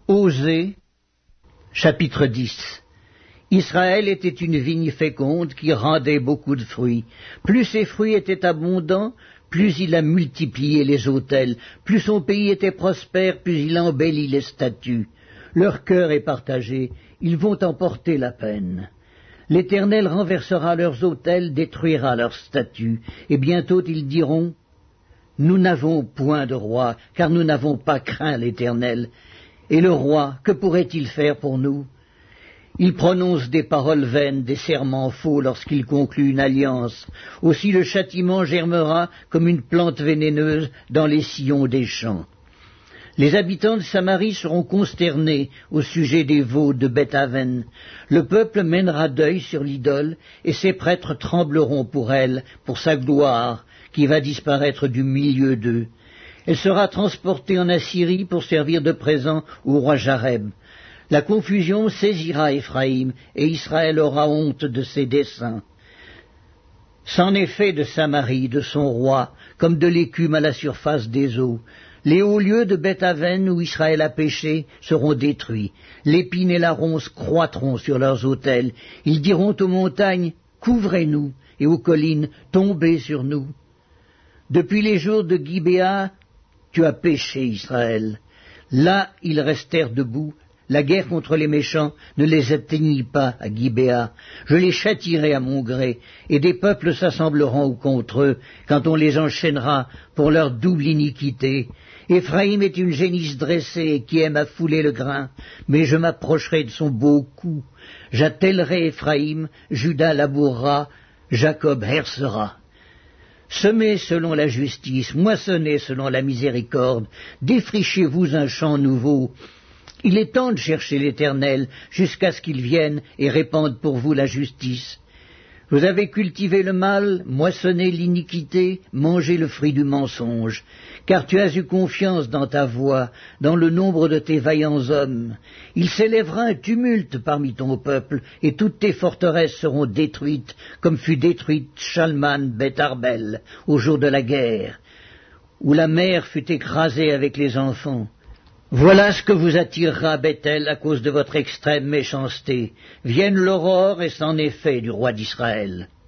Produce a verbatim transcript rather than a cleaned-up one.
Osée, chapitre dix. Israël était une vigne féconde qui rendait beaucoup de fruits. Plus ses fruits étaient abondants, plus il a multiplié les autels. Plus son pays était prospère, plus il embellit les statues. Leur cœur est partagé, ils vont en porter la peine. L'Éternel renversera leurs autels, détruira leurs statues, et bientôt ils diront « Nous n'avons point de roi, car nous n'avons pas craint l'Éternel. Et le roi, que pourrait-il faire pour nous ?» Il prononce des paroles vaines, des serments faux lorsqu'il conclut une alliance. Aussi le châtiment germera comme une plante vénéneuse dans les sillons des champs. Les habitants de Samarie seront consternés au sujet des veaux de Beth-Aven. Le peuple mènera deuil sur l'idole, et ses prêtres trembleront pour elle, pour sa gloire, qui va disparaître du milieu d'eux. Elle sera transportée en Assyrie pour servir de présent au roi Jareb. La confusion saisira Éphraïm, et Israël aura honte de ses desseins. C'en est fait de Samarie, de son roi, comme de l'écume à la surface des eaux. Les hauts lieux de Beth-Aven où Israël a péché seront détruits. L'épine et la ronce croîtront sur leurs autels. Ils diront aux montagnes, « Couvrez-nous » et aux collines, « Tombez sur nous ». Depuis les jours de Gibéa, tu as péché, Israël. Là, ils restèrent debout. La guerre contre les méchants ne les atteignit pas à Gibéa. Je les châtierai à mon gré, et des peuples s'assembleront contre eux, quand on les enchaînera pour leur double iniquité. Éphraïm est une génisse dressée qui aime à fouler le grain, mais je m'approcherai de son beau cou. J'attellerai Éphraïm, Juda labourera, Jacob hercera. Semez selon la justice, moissonnez selon la miséricorde, défrichez-vous un champ nouveau. Il est temps de chercher l'Éternel jusqu'à ce qu'il vienne et répande pour vous la justice. Vous avez cultivé le mal, moissonné l'iniquité, mangé le fruit du mensonge, car tu as eu confiance dans ta voix, dans le nombre de tes vaillants hommes. Il s'élèvera un tumulte parmi ton peuple, et toutes tes forteresses seront détruites, comme fut détruite Chalman Beth Arbel au jour de la guerre, où la mère fut écrasée avec les enfants. Voilà ce que vous attirera Bethel à cause de votre extrême méchanceté. Vienne l'aurore et c'en est fait du roi d'Israël.